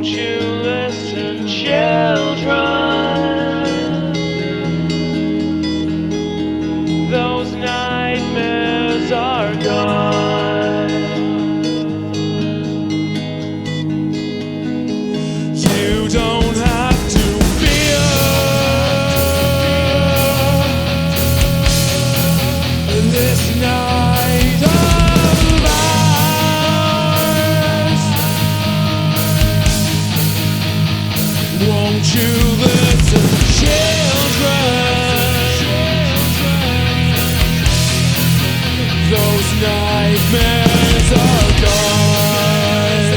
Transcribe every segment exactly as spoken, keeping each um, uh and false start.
you listen, children? Those nightmares are gone. You don't have to fear this night of ours. Won't you listen, children? Those nightmares are gone.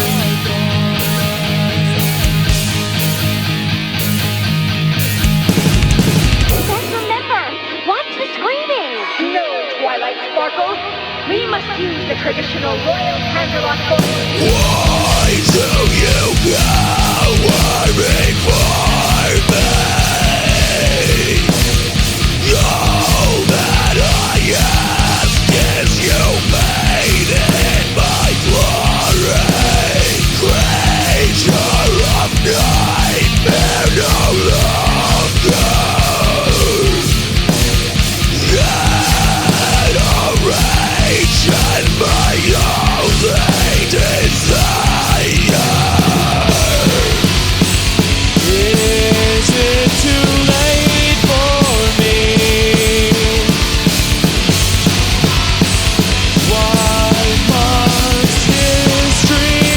Then remember, watch the screaming. No, Twilight Sparkle. We must use the traditional Royal Canterlot formula. Why do you go worrying for me? All that I ask is you made in my glory. Creature of nightmare no longer. Adoration my only desire. Is it too late for me? Why must history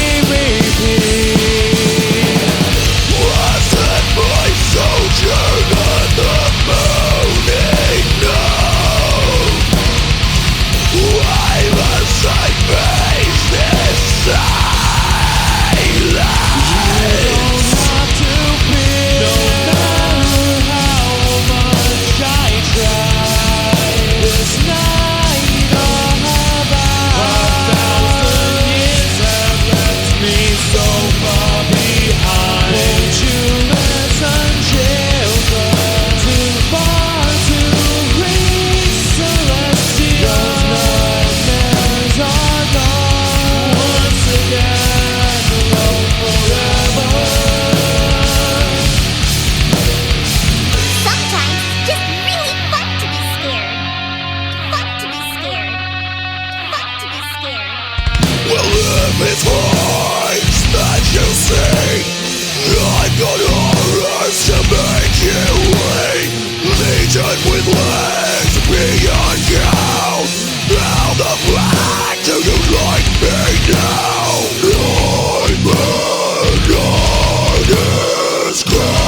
repeat? Wasn't my sojourn the morning known? Why must I face this silence? Not to fear, no matter how much I try. This night of ours, a thousand years have left me so far behind. Won't you listen, children? Too far to reach celestial. Those nightmares are gone. Once again, alone forever. Sometimes it's just really fun to be scared. Fun to be scared. Fun to be scared. Well, if it's voice that you see, I've got horrors to make you wait. Legion with legs beyond count. How the fuck do you like me now? I'm an artist.